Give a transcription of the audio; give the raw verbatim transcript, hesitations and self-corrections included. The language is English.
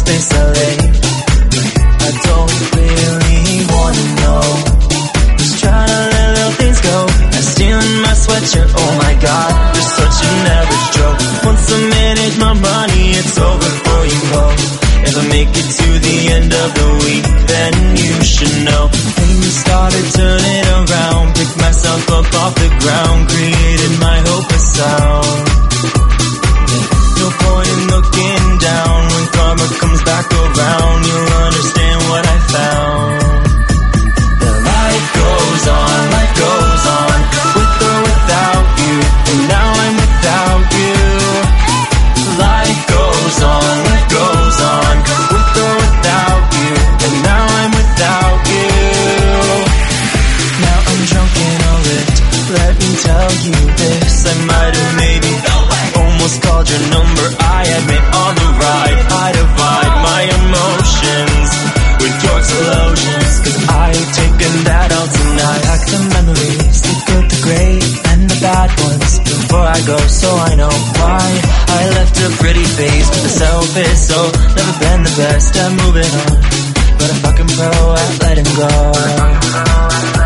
space L A. I don't really wanna know. Just trying to let little things go. I'm stealing my sweatshirt, oh my god, you're such an average Joe. Once I manage my money, it's over for you, ho. If I make it to the end of the week, then you should know. Things started turning around, picked myself up off the ground, created my hopeless sound. No point in looking down, when karma comes back around, you'll understand what I found. The life goes on, life goes on, with or without you, and now I'm without you. Life goes on, life goes on, with or without you, and now I'm without you. Now I'm drunk and all lit, let me tell you this, I might have maybe almost called your number, I admit on the ride, I divide my emotions with your explosions, cause I've taken that all tonight. Pack the memories, the good, the great, and the bad ones, before I go, so I know why I left a pretty face with the selfish soul. Never been the best at moving on, but a fucking pro at letting go.